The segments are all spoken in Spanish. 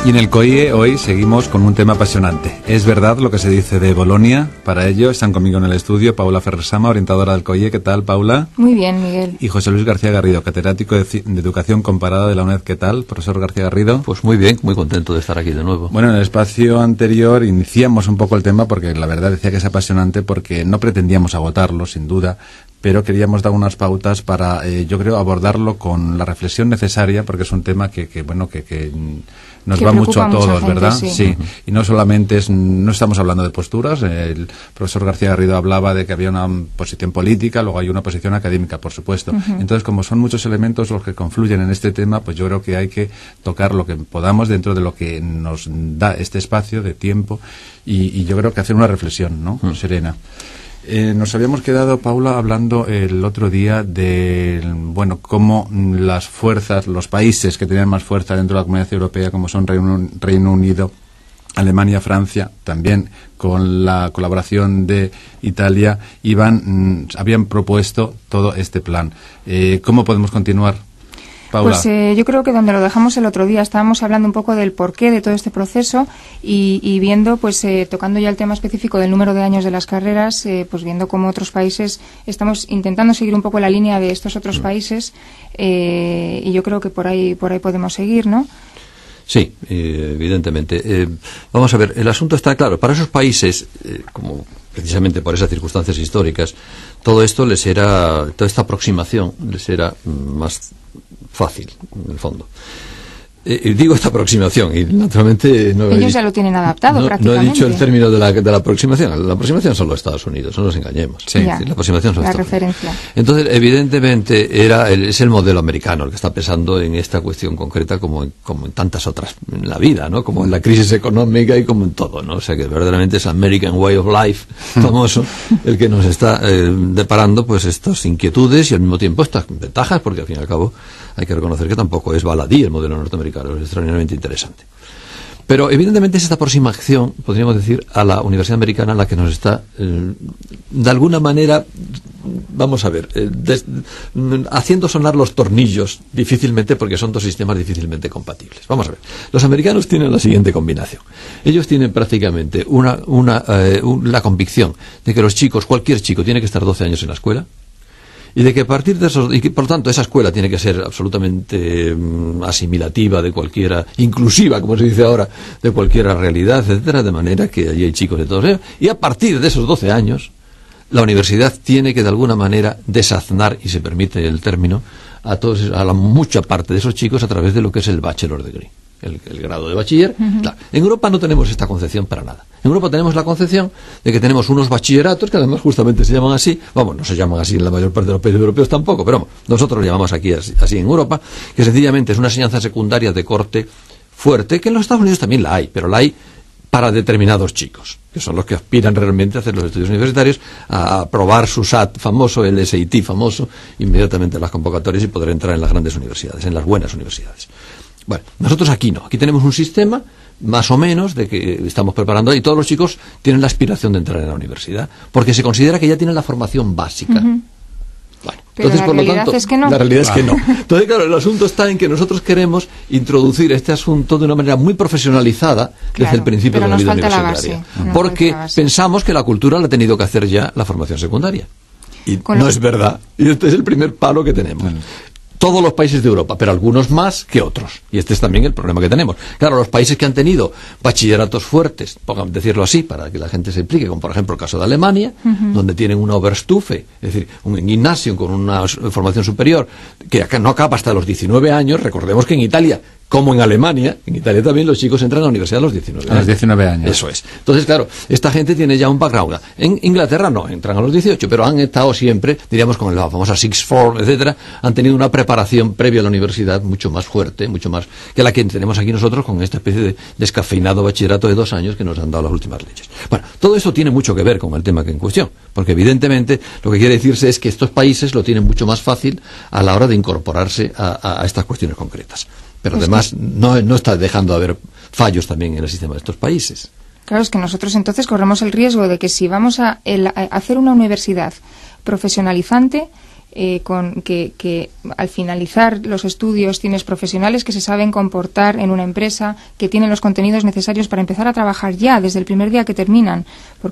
Y en el COIE hoy seguimos con un tema apasionante. ¿Es verdad lo que se dice de Bolonia? Para ello están conmigo en el estudio Paula Ferrer-Sama, orientadora del COIE. ¿Qué tal, Paula? Muy bien, Miguel. Y José Luis García Garrido, catedrático de Educación Comparada de la UNED. ¿Qué tal, profesor García Garrido? Pues muy bien, muy contento de estar aquí de nuevo. Bueno, en el espacio anterior iniciamos un poco el tema porque la verdad decía que es apasionante porque no pretendíamos agotarlo, sin duda, pero queríamos dar unas pautas para, yo creo, abordarlo con la reflexión necesaria, porque es un tema que nos va mucho a todos, gente, ¿verdad? Sí. Y no solamente no estamos hablando de posturas. El profesor García Garrido hablaba de que había una posición política, luego hay una posición académica, por supuesto. Entonces, como son muchos elementos los que confluyen en este tema, pues yo creo que hay que tocar lo que podamos dentro de lo que nos da este espacio de tiempo y yo creo que hacer una reflexión, ¿no? Serena. Nos habíamos quedado, Paula, hablando el otro día de, bueno, cómo las fuerzas, los países que tenían más fuerza dentro de la Comunidad Europea, como son Reino Unido, Alemania, Francia, también con la colaboración de Italia, habían propuesto todo este plan. ¿Cómo podemos continuar, Paula? Pues yo creo que donde lo dejamos el otro día estábamos hablando un poco del porqué de todo este proceso y viendo, pues tocando ya el tema específico del número de años de las carreras, pues viendo cómo otros países estamos intentando seguir un poco la línea de estos otros países y yo creo que por ahí podemos seguir, ¿no? Sí, evidentemente. Vamos a ver, el asunto está claro. Para esos países, como precisamente por esas circunstancias históricas, toda esta aproximación les era más fácil, en el fondo. Digo esta aproximación y naturalmente ellos ya lo tienen adaptado prácticamente. No he dicho el término de la aproximación. La aproximación son los Estados Unidos, no nos engañemos. Sí. La aproximación son la Estados referencia. Unidos. Entonces, evidentemente es el modelo americano el que está pesando en esta cuestión concreta como en tantas otras en la vida, ¿no? Como en la crisis económica y como en todo, ¿no? O sea que verdaderamente es American Way of Life famoso el que nos está deparando pues estas inquietudes y al mismo tiempo estas ventajas, porque al fin y al cabo hay que reconocer que tampoco es baladí el modelo norteamericano, es extraordinariamente interesante. Pero evidentemente es esta aproximación, podríamos decir, a la Universidad Americana la que nos está, de alguna manera, vamos a ver, haciendo sonar los tornillos difícilmente, porque son dos sistemas difícilmente compatibles. Vamos a ver, los americanos tienen la siguiente combinación. Ellos tienen prácticamente la convicción de que cualquier chico tiene que estar 12 años en la escuela, y de que a partir de esos, y que por tanto esa escuela tiene que ser absolutamente asimilativa de cualquiera, inclusiva, como se dice ahora, de cualquier realidad, etcétera, de manera que allí hay chicos de todos ellos, y a partir de esos 12 años, la universidad tiene que de alguna manera desaznar, y se permite el término, a la mucha parte de esos chicos a través de lo que es el bachelor degree. El grado de bachiller. Claro, en Europa no tenemos esta concepción para nada. En Europa tenemos la concepción de que tenemos unos bachilleratos que además justamente se llaman así, no se llaman así en la mayor parte de los países europeos tampoco, pero nosotros lo llamamos aquí así en Europa, que sencillamente es una enseñanza secundaria de corte fuerte, que en los Estados Unidos también la hay, pero la hay para determinados chicos, que son los que aspiran realmente a hacer los estudios universitarios, a aprobar su SAT famoso, el SAT famoso, inmediatamente en las convocatorias y poder entrar en las grandes universidades, en las buenas universidades. Bueno, nosotros aquí no. Aquí tenemos un sistema, más o menos, de que estamos preparando, y todos los chicos tienen la aspiración de entrar en la universidad, porque se considera que ya tienen la formación básica. Bueno, pero entonces, por lo tanto, es que no. La realidad es que no. Entonces, claro, el asunto está en que nosotros queremos introducir este asunto de una manera muy profesionalizada desde el principio de la vida universitaria. Porque pensamos que la cultura la ha tenido que hacer ya la formación secundaria. Y no es verdad. Y este es el primer palo que tenemos. Bueno. Todos los países de Europa, pero algunos más que otros. Y este es también el problema que tenemos. Claro, los países que han tenido bachilleratos fuertes, podemos decirlo así, para que la gente se implique, como por ejemplo el caso de Alemania, donde tienen una Oberstufe, es decir, un gimnasio con una formación superior, que acá no acaba hasta los 19 años. Recordemos que en Italia, como en Alemania, en Italia también los chicos entran a la universidad a los 19 años. A los 19 años. Eso es. Entonces, claro, esta gente tiene ya un background. En Inglaterra no, entran a los 18, pero han estado siempre, diríamos, con la famosa Sixth Form, etcétera, han tenido una preparación previa a la universidad mucho más fuerte, mucho más que la que tenemos aquí nosotros con esta especie de descafeinado bachillerato de 2 años que nos han dado las últimas leyes. Bueno, todo esto tiene mucho que ver con el tema que en cuestión, porque evidentemente lo que quiere decirse es que estos países lo tienen mucho más fácil a la hora de incorporarse a estas cuestiones concretas. Pero además no está dejando de haber fallos también en el sistema de estos países. Claro, es que nosotros entonces corremos el riesgo de que si vamos a hacer una universidad profesionalizante, que al finalizar los estudios tienes profesionales que se saben comportar en una empresa, que tienen los contenidos necesarios para empezar a trabajar ya desde el primer día que terminan,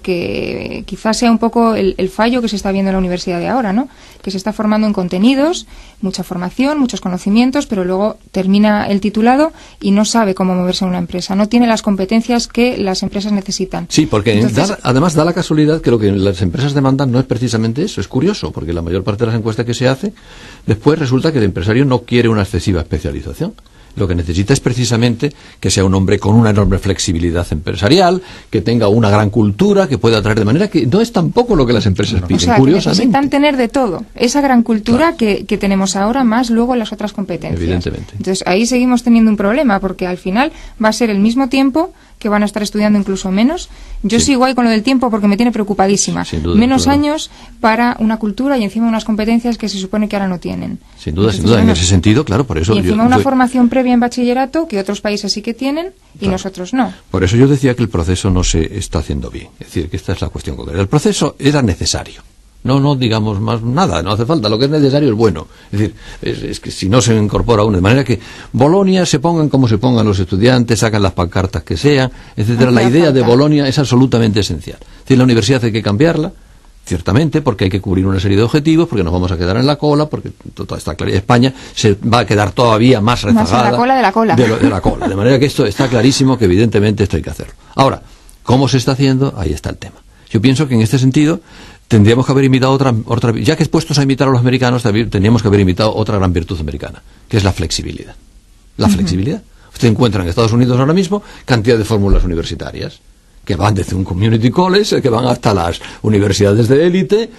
porque quizás sea un poco el fallo que se está viendo en la universidad de ahora, ¿no? Que se está formando en contenidos, mucha formación, muchos conocimientos, pero luego termina el titulado y no sabe cómo moverse en una empresa, no tiene las competencias que las empresas necesitan. Sí, porque además da la casualidad que lo que las empresas demandan no es precisamente eso. Es curioso, porque la mayor parte de las encuestas que se hace, después resulta que el empresario no quiere una excesiva especialización. Lo que necesita es precisamente que sea un hombre con una enorme flexibilidad empresarial, que tenga una gran cultura, que pueda atraer, de manera que no es tampoco lo que las empresas piden, o sea, curiosamente. Necesitan tener de todo, esa gran cultura, claro, que tenemos ahora, más luego las otras competencias. Evidentemente. Entonces ahí seguimos teniendo un problema, porque al final va a ser el mismo tiempo que van a estar estudiando, incluso menos. Yo sigo ahí con lo del tiempo porque me tiene preocupadísima. Sin duda, menos claro. años para una cultura y encima unas competencias que se supone que ahora no tienen. Sin duda, en ese sentido, claro, por eso... Y encima una formación previa en bachillerato que otros países sí que tienen y claro, nosotros no. Por eso yo decía que el proceso no se está haciendo bien. Es decir, que esta es la cuestión concreta. El proceso era necesario. No digamos más nada, no hace falta, lo que es necesario es bueno. Es decir, es que si no se incorpora uno, de manera que Bolonia se pongan como se pongan los estudiantes, sacan las pancartas que sean, etcétera. La idea de Bolonia es absolutamente esencial. Es decir, la universidad hay que cambiarla, ciertamente, porque hay que cubrir una serie de objetivos, porque nos vamos a quedar en la cola, porque toda esta claridad, España se va a quedar todavía más rezagada. Más en la cola de la cola. De la cola. De manera que esto está clarísimo que evidentemente esto hay que hacerlo. Ahora, ¿cómo se está haciendo? Ahí está el tema. Yo pienso que en este sentido tendríamos que haber imitado otra, ya que expuestos a imitar a los americanos, tendríamos que haber imitado otra gran virtud americana, que es la flexibilidad. La flexibilidad. Usted encuentra en Estados Unidos ahora mismo cantidad de fórmulas universitarias, que van desde un community college, que van hasta las universidades de élite,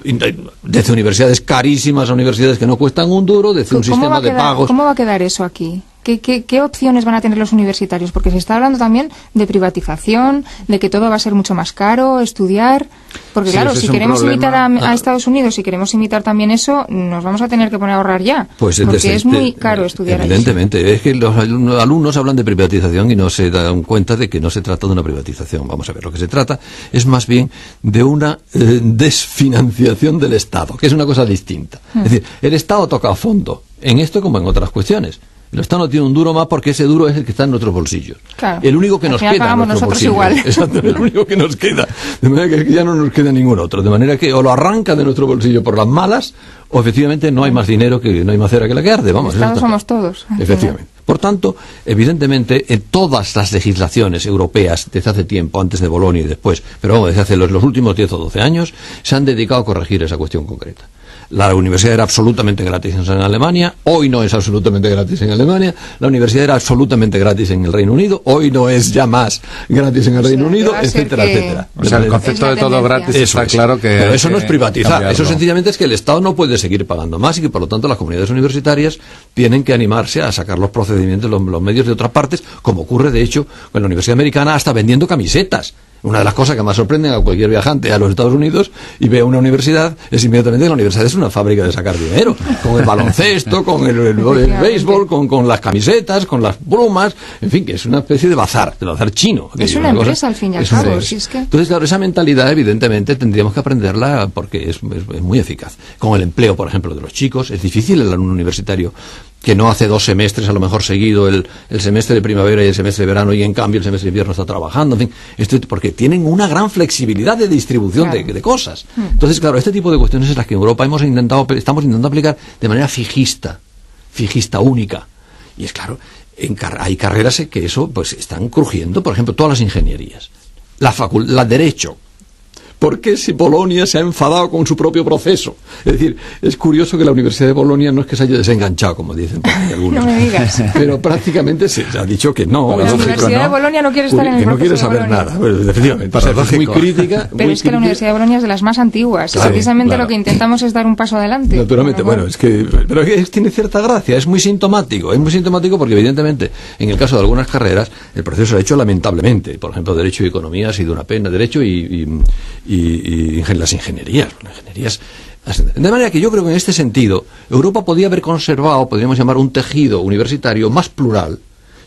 desde universidades carísimas a universidades que no cuestan un duro, desde un sistema de pagos. ¿Cómo va a quedar eso aquí? ¿Qué opciones van a tener los universitarios? Porque se está hablando también de privatización, de que todo va a ser mucho más caro, estudiar. Porque claro, si queremos imitar a Estados Unidos, si queremos imitar también eso, nos vamos a tener que poner a ahorrar ya. Pues porque es muy caro estudiar allí. Evidentemente, es que los alumnos hablan de privatización y no se dan cuenta de que no se trata de una privatización. Vamos a ver, lo que se trata es más bien de una desfinanciación del Estado, que es una cosa distinta. Es decir, el Estado toca a fondo, en esto como en otras cuestiones. El Estado no tiene un duro más porque ese duro es el que está en nuestros bolsillos. Claro. El único que nos queda en nuestros bolsillos. Igual. Exacto, el único que nos queda. De manera que ya no nos queda ningún otro. De manera que o lo arranca de nuestro bolsillo por las malas, o efectivamente no hay más dinero, que no hay más cera que la que arde. Vamos, Estados somos todos. Efectivamente. Por tanto, evidentemente, en todas las legislaciones europeas, desde hace tiempo, antes de Bolonia y después, pero vamos, desde hace los últimos 10 o 12 años, se han dedicado a corregir esa cuestión concreta. La universidad era absolutamente gratis en Alemania, hoy no es absolutamente gratis en Alemania. La universidad era absolutamente gratis en el Reino Unido, hoy no es ya más gratis en el Reino Unido, etcétera, etcétera. O sea, el concepto de todo gratis está claro que... Pero eso no es privatizar, cambiarlo. Eso sencillamente es que el Estado no puede seguir pagando más y que por lo tanto las comunidades universitarias tienen que animarse a sacar los procedimientos, los medios de otras partes, como ocurre de hecho con la Universidad Americana, hasta vendiendo camisetas. Una de las cosas que más sorprenden a cualquier viajante a los Estados Unidos y ve una universidad es inmediatamente que la universidad es una fábrica de sacar dinero, con el baloncesto, con el béisbol, con las camisetas, con las plumas, en fin, que es una especie de bazar chino. Es una empresa al fin y al cabo. Si es que... Entonces, claro, esa mentalidad evidentemente tendríamos que aprenderla porque es muy eficaz. Con el empleo, por ejemplo, de los chicos, es difícil el alumno universitario que no hace 2 semestres a lo mejor seguido el semestre de primavera y el semestre de verano y en cambio el semestre de invierno está trabajando, en fin, porque tienen una gran flexibilidad de distribución de cosas. Entonces, claro, este tipo de cuestiones es las que en Europa estamos intentando aplicar de manera fijista, única. Y es claro, hay carreras que eso pues están crujiendo, por ejemplo, todas las ingenierías, la derecho. ¿Por qué si Bolonia se ha enfadado con su propio proceso? Es decir, es curioso que la Universidad de Bolonia no es que se haya desenganchado, como dicen por ahí algunos. No me digas. Pero prácticamente se ha dicho que no. La Universidad de Bolonia no quiere estar en el proceso. Que no quiere saber nada. Pues, efectivamente. Es muy crítica. Pero es que la Universidad de Bolonia es de las más antiguas. Claro, precisamente lo que intentamos es dar un paso adelante. Naturalmente, bueno, pero tiene cierta gracia, es muy sintomático. Es muy sintomático porque, evidentemente, en el caso de algunas carreras, el proceso se ha hecho lamentablemente. Por ejemplo, Derecho y Economía ha sido una pena. Derecho y las ingenierías. De manera que yo creo que en este sentido Europa podía haber conservado, podríamos llamar, un tejido universitario más plural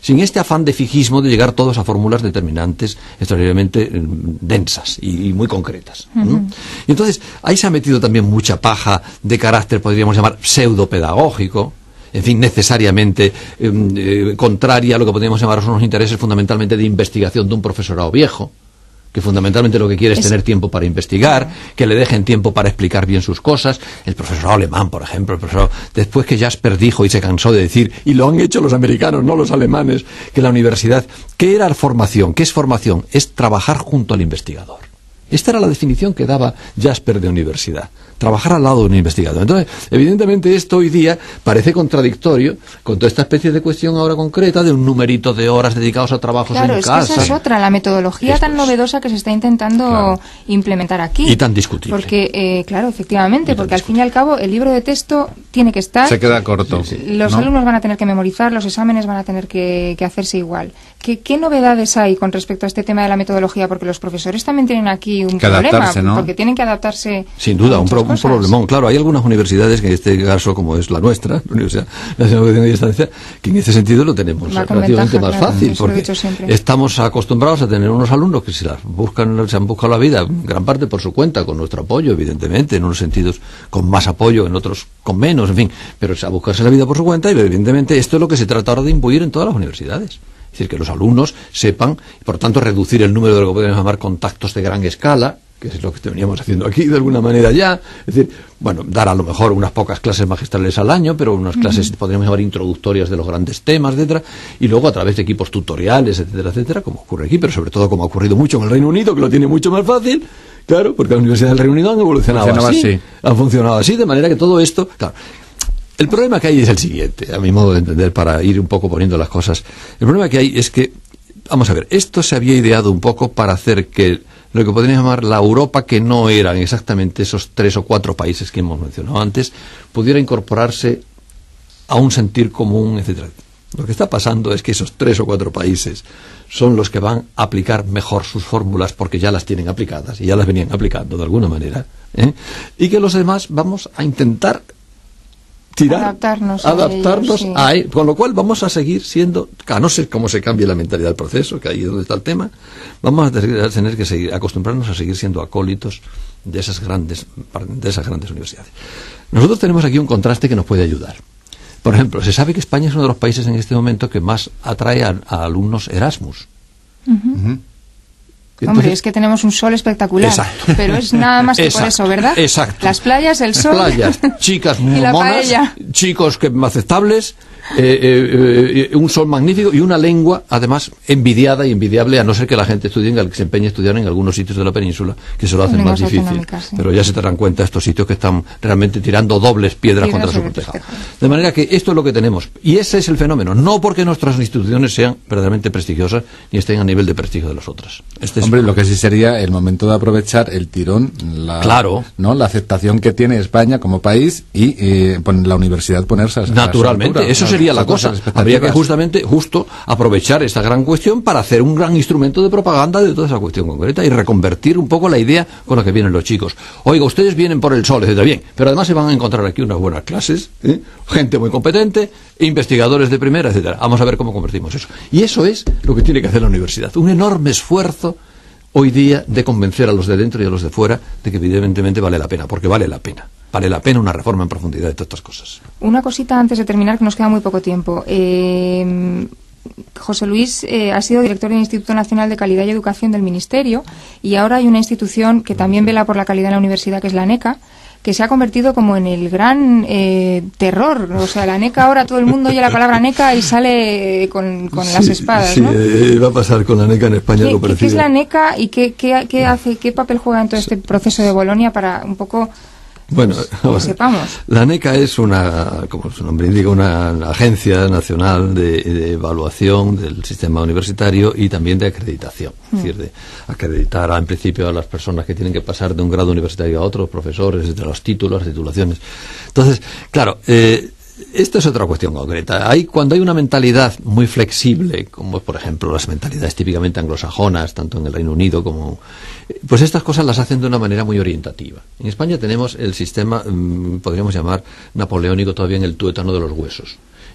sin este afán de fijismo de llegar todos a fórmulas determinantes extraordinariamente densas y muy concretas, ¿no? Y entonces, ahí se ha metido también mucha paja de carácter, podríamos llamar, pseudopedagógico, en fin, necesariamente contraria a lo que podríamos llamar unos intereses fundamentalmente de investigación de un profesorado viejo, que fundamentalmente lo que quiere es tener tiempo para investigar, que le dejen tiempo para explicar bien sus cosas. El profesorado alemán, por ejemplo, después que Jasper dijo y se cansó de decir, y lo han hecho los americanos, no los alemanes, que la universidad, ¿qué era formación? ¿Qué es formación? Es trabajar junto al investigador. Esta era la definición que daba Jasper de universidad, trabajar al lado de un investigador. Entonces, evidentemente esto hoy día parece contradictorio con toda esta especie de cuestión ahora concreta de un numerito de horas dedicados a trabajos en casa. Claro, es que esa es otra, la metodología tan novedosa que se está intentando implementar aquí. Y tan discutible. Porque, claro, efectivamente, porque al fin y al cabo el libro de texto tiene que estar. Se queda corto. Los alumnos van a tener que memorizar, los exámenes van a tener que hacerse igual. ¿Qué novedades hay con respecto a este tema de la metodología? Porque los profesores también tienen aquí un problema, ¿no? Porque tienen que adaptarse. Sin duda, un problemón. Claro, hay algunas universidades, que en este caso, como es la nuestra, la Universidad Nacional de Educación y Distancia, que en ese sentido lo tenemos relativamente más fácil, porque estamos acostumbrados a tener unos alumnos que se han buscado la vida, en gran parte por su cuenta, con nuestro apoyo, evidentemente, en unos sentidos con más apoyo, en otros con menos, en fin, pero a buscarse la vida por su cuenta, y evidentemente esto es lo que se trata ahora de imbuir en todas las universidades. Es decir, que los alumnos sepan, y por tanto reducir el número de lo que podemos llamar contactos de gran escala, que es lo que veníamos haciendo aquí de alguna manera ya. Es decir, bueno, dar a lo mejor unas pocas clases magistrales al año, pero unas clases, podríamos llamar, introductorias de los grandes temas, etcétera, y luego a través de equipos tutoriales, etcétera, etcétera, como ocurre aquí, pero sobre todo como ha ocurrido mucho en el Reino Unido, que lo tiene mucho más fácil, claro, porque las universidades del Reino Unido han evolucionado así, han funcionado así, de manera que todo esto, claro. El problema que hay es el siguiente, a mi modo de entender, para ir un poco poniendo las cosas. El problema que hay es que, vamos a ver, esto se había ideado un poco para hacer que lo que podríamos llamar la Europa, que no eran exactamente esos 3 o 4 países que hemos mencionado antes, pudiera incorporarse a un sentir común, etcétera. Lo que está pasando es que esos 3 o 4 países son los que van a aplicar mejor sus fórmulas porque ya las tienen aplicadas y ya las venían aplicando de alguna manera, y que los demás vamos a intentar adaptarnos a ellos, con lo cual vamos a seguir siendo, a no ser cómo se cambie la mentalidad del proceso, que ahí es donde está el tema, vamos a tener que seguir, acostumbrarnos a seguir siendo acólitos de esas grandes universidades. Nosotros tenemos aquí un contraste que nos puede ayudar. Por ejemplo, se sabe que España es uno de los países en este momento que más atrae a alumnos Erasmus. Entonces, hombre, es que tenemos un sol espectacular. Exacto. Pero es nada más que por eso, ¿verdad? Exacto. Las playas, el sol. Playas, chicas muy monas, chicos aceptables, un sol magnífico y una lengua, además, envidiada y envidiable, a no ser que la gente estudie, que se empeñe a estudiar en algunos sitios de la península, que se lo hacen más difícil. Sí. Pero ya se darán cuenta estos sitios que están realmente tirando dobles piedras contra su tejado. De manera que esto es lo que tenemos. Y ese es el fenómeno. No porque nuestras instituciones sean verdaderamente prestigiosas ni estén a nivel de prestigio de las otras. Hombre, lo que sí sería el momento de aprovechar el tirón, la aceptación que tiene España como país y la universidad ponerse a naturalmente, eso sería la cosa. Habría que justo aprovechar esta gran cuestión para hacer un gran instrumento de propaganda de toda esa cuestión concreta y reconvertir un poco la idea con la que vienen los chicos. Oiga, ustedes vienen por el sol, etcétera, bien, pero además se van a encontrar aquí unas buenas clases, gente muy competente, investigadores de primera, etcétera. Vamos a ver cómo convertimos eso. Y eso es lo que tiene que hacer la universidad. Un enorme esfuerzo hoy día de convencer a los de dentro y a los de fuera de que evidentemente vale la pena, porque vale la pena. Vale la pena una reforma en profundidad de todas estas cosas. Una cosita antes de terminar, que nos queda muy poco tiempo. José Luis ha sido director del Instituto Nacional de Calidad y Educación del Ministerio y ahora hay una institución que también vela por la calidad en la universidad, que es la ANECA, que se ha convertido como en el gran terror. O sea, la ANECA, ahora todo el mundo oye la palabra ANECA y sale con las espadas, ¿no? Sí, va a pasar con la ANECA en España algo parecido. ¿Qué es la ANECA y qué hace, qué papel juega en todo este proceso de Bolonia para un poco... Bueno, que sepamos. La ANECA es como su nombre indica, una agencia nacional de evaluación del sistema universitario y también de acreditación. Es decir, de acreditar en principio a las personas que tienen que pasar de un grado universitario a otro, profesores, de los títulos, las titulaciones. Entonces, claro, esto es otra cuestión concreta. Cuando hay una mentalidad muy flexible, como por ejemplo las mentalidades típicamente anglosajonas, tanto en el Reino Unido como... Pues estas cosas las hacen de una manera muy orientativa. En España tenemos el sistema, podríamos llamar napoleónico todavía, en el tuétano de los huesos.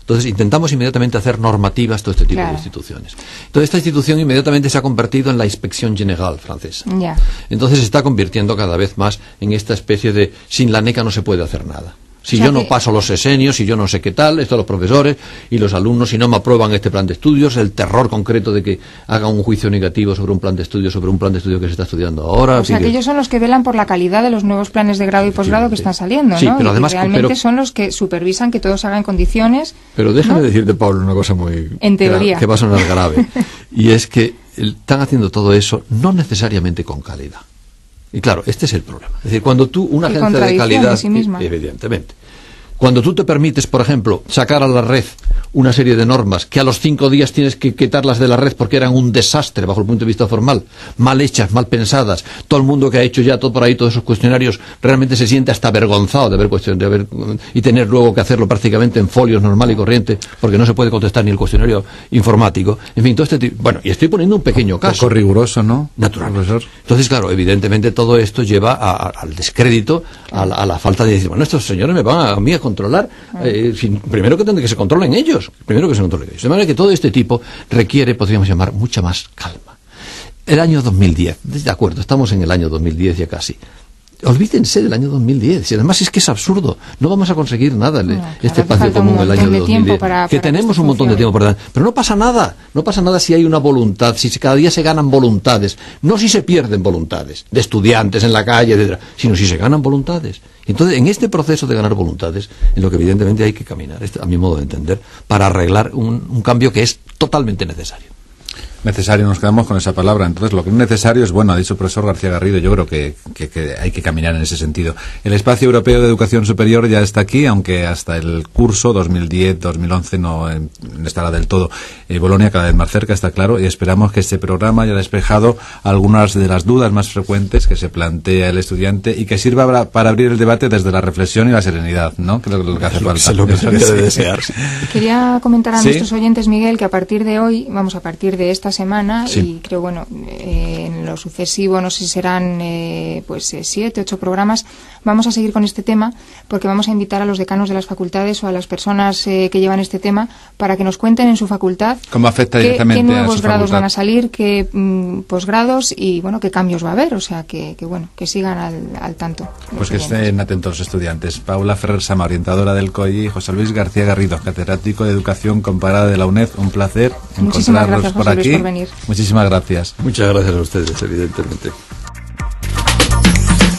Entonces intentamos inmediatamente hacer normativas todo este tipo de instituciones. Entonces esta institución inmediatamente se ha convertido en la Inspección General francesa. Entonces se está convirtiendo cada vez más en esta especie de sin la NECA no se puede hacer nada. Si yo no paso los sesenios, si yo no sé qué tal, esto los profesores y los alumnos, si no me aprueban este plan de estudios, el terror concreto de que hagan un juicio negativo sobre un plan de estudios, que se está estudiando ahora. O sea, que ellos son los que velan por la calidad de los nuevos planes de grado y posgrado que están saliendo, ¿no? Sí, pero además, realmente son los que supervisan que todo se haga en condiciones. Pero déjame decirte, Pablo, una cosa muy... En teoría. Que va a sonar grave. Y es que están haciendo todo eso no necesariamente con calidad. Y claro, este es el problema. Es decir, cuando tú, una agencia de calidad, evidentemente, cuando tú te permites, por ejemplo, sacar a la red una serie de normas que a los 5 días tienes que quitarlas de la red porque eran un desastre bajo el punto de vista formal, mal hechas, mal pensadas, todo el mundo que ha hecho ya todo por ahí, todos esos cuestionarios, realmente se siente hasta avergonzado de haber y tener luego que hacerlo prácticamente en folios normal y corriente, porque no se puede contestar ni el cuestionario informático. En fin, todo este tipo. Bueno, y estoy poniendo un pequeño caso. Un poco riguroso, ¿no? Natural. Entonces, claro, evidentemente todo esto lleva al descrédito, a la falta de decir, bueno, estos señores me van a mí a controlar. Primero que tendrán que se controlen ellos. De manera que todo este tipo requiere, podríamos llamar, mucha más calma. El año 2010, de acuerdo, estamos en el año 2010 ya casi. Olvídense del año 2010, y además es que es absurdo, no vamos a conseguir nada este espacio común el año 2010, que tenemos un montón de tiempo por delante, pero no pasa nada si hay una voluntad, si cada día se ganan voluntades, no si se pierden voluntades, de estudiantes en la calle, etcétera, sino si se ganan voluntades. Entonces, en este proceso de ganar voluntades, en lo que evidentemente hay que caminar, a mi modo de entender, para arreglar un cambio que es totalmente necesario. Necesario, nos quedamos con esa palabra. Entonces, lo que es necesario es, bueno, ha dicho el profesor García Garrido, yo creo que hay que caminar en ese sentido. El Espacio Europeo de Educación Superior ya está aquí, aunque hasta el curso 2010-2011 no estará del todo. Bolonia cada vez más cerca, está claro, y esperamos que este programa haya despejado algunas de las dudas más frecuentes que se plantea el estudiante y que sirva para abrir el debate desde la reflexión y la serenidad, ¿no? Que es lo que hace falta. Es lo que se debe desear. Quería comentar a nuestros oyentes, Miguel, que a partir de hoy, a partir de esta semana, y creo, en lo sucesivo, no sé si serán 7, 8 programas, vamos a seguir con este tema, porque vamos a invitar a los decanos de las facultades o a las personas que llevan este tema para que nos cuenten en su facultad cómo afecta directamente qué nuevos a su grados facultad. van a salir, qué posgrados y qué cambios va a haber, o sea que sigan al tanto. Pues que estén atentos los estudiantes. Paula Ferrer Sama, orientadora del COI, y José Luis García Garrido, catedrático de Educación Comparada de la UNED. Un placer encontrarlos por aquí. Por venir. Muchísimas gracias. Muchas gracias a ustedes, evidentemente.